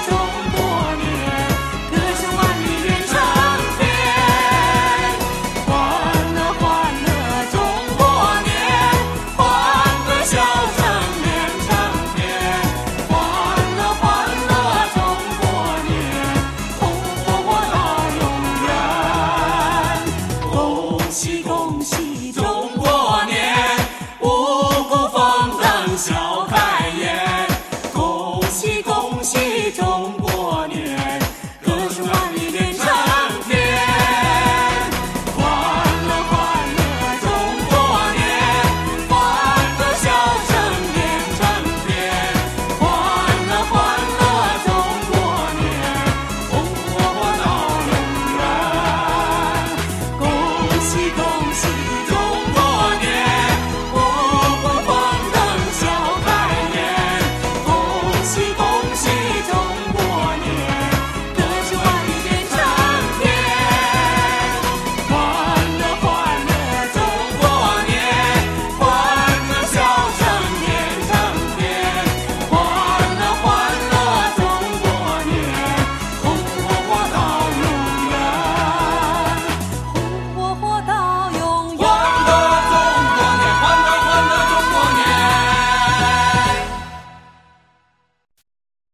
中国年，歌声万里远长天。欢乐欢乐中国年，欢歌笑声连成片。欢乐欢乐中国年，红火火到永远。恭喜恭喜中国年，五谷丰登笑开颜。恭喜恭喜中国年，歌声万里连成天。欢乐欢乐中国年，欢歌笑声连成片。欢乐欢乐中国年，红火火到永远。恭喜恭喜中国年，五谷丰登笑开颜。恭喜。